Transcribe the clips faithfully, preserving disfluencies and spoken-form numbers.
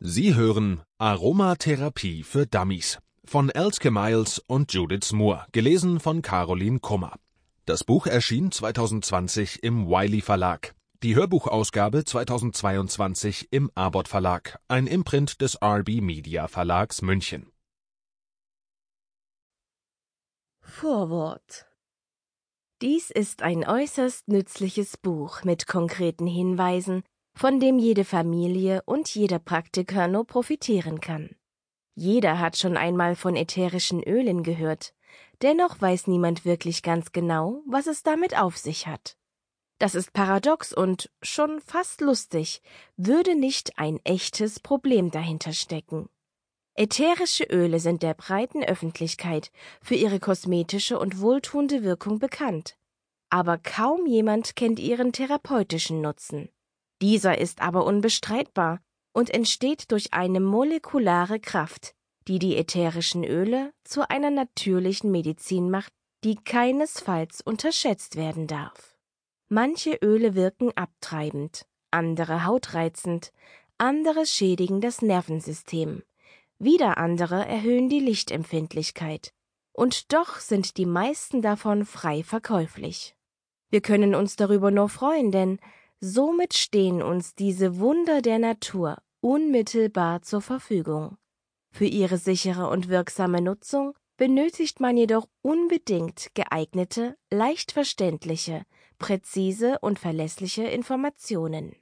Sie hören Aromatherapie für Dummies von Elske Miles und Judith Moore, gelesen von Caroline Kummer. Das Buch erschien zweitausendzwanzig im Wiley Verlag. Die Hörbuchausgabe zweitausendzweiundzwanzig im Arbot Verlag, ein Imprint des R B Media Verlags München. Vorwort. Dies ist ein äußerst nützliches Buch mit konkreten Hinweisen, von dem jede Familie und jeder Praktiker nur profitieren kann. Jeder hat schon einmal von ätherischen Ölen gehört, dennoch weiß niemand wirklich ganz genau, was es damit auf sich hat. Das ist paradox und schon fast lustig, würde nicht ein echtes Problem dahinter stecken. Ätherische Öle sind der breiten Öffentlichkeit für ihre kosmetische und wohltuende Wirkung bekannt. Aber kaum jemand kennt ihren therapeutischen Nutzen. Dieser ist aber unbestreitbar und entsteht durch eine molekulare Kraft, die die ätherischen Öle zu einer natürlichen Medizin macht, die keinesfalls unterschätzt werden darf. Manche Öle wirken abtreibend, andere hautreizend, andere schädigen das Nervensystem. Wieder andere erhöhen die Lichtempfindlichkeit. Und doch sind die meisten davon frei verkäuflich. Wir können uns darüber nur freuen, denn somit stehen uns diese Wunder der Natur unmittelbar zur Verfügung. Für ihre sichere und wirksame Nutzung benötigt man jedoch unbedingt geeignete, leicht verständliche, präzise und verlässliche Informationen.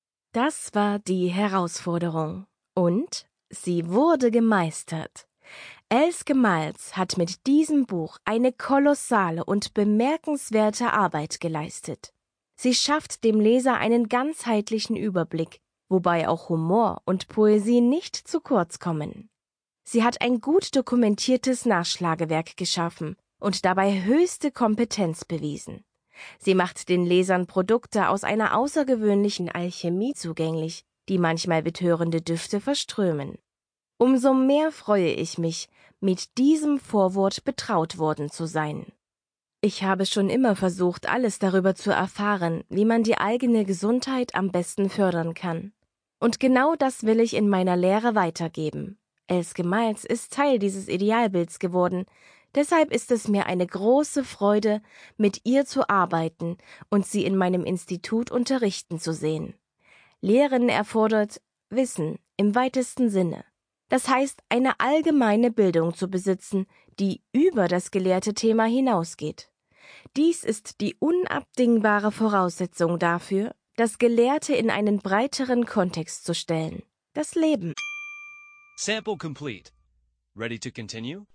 Das war die Herausforderung. Und sie wurde gemeistert. Elske Miles hat mit diesem Buch eine kolossale und bemerkenswerte Arbeit geleistet. Sie schafft dem Leser einen ganzheitlichen Überblick, wobei auch Humor und Poesie nicht zu kurz kommen. Sie hat ein gut dokumentiertes Nachschlagewerk geschaffen und dabei höchste Kompetenz bewiesen. Sie macht den Lesern Produkte aus einer außergewöhnlichen Alchemie zugänglich, die manchmal betörende Düfte verströmen. Umso mehr freue ich mich, mit diesem Vorwort betraut worden zu sein. Ich habe schon immer versucht, alles darüber zu erfahren, wie man die eigene Gesundheit am besten fördern kann. Und genau das will ich in meiner Lehre weitergeben. Elske Miles ist Teil dieses Idealbilds geworden, deshalb ist es mir eine große Freude, mit ihr zu arbeiten und sie in meinem Institut unterrichten zu sehen. Lehren erfordert Wissen im weitesten Sinne. Das heißt, eine allgemeine Bildung zu besitzen, die über das gelehrte Thema hinausgeht. Dies ist die unabdingbare Voraussetzung dafür, das Gelehrte in einen breiteren Kontext zu stellen. Das Leben. Sample complete. Ready to continue?